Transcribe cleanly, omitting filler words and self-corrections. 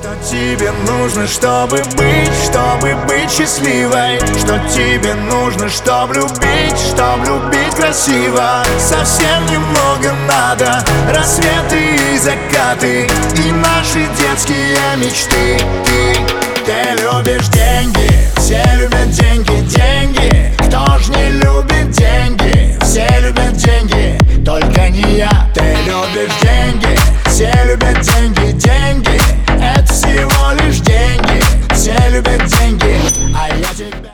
Что тебе нужно, чтобы быть счастливой? Что тебе нужно, чтобы любить красиво? Совсем немного надо, рассветы и закаты, и наши детские мечты. Ты любишь деньги, все любят деньги, деньги. Кто ж не любит деньги? Все любят деньги, только не я. Ты любишь деньги, все любят деньги, деньги. Это всего лишь деньги, все любят деньги, а я тебя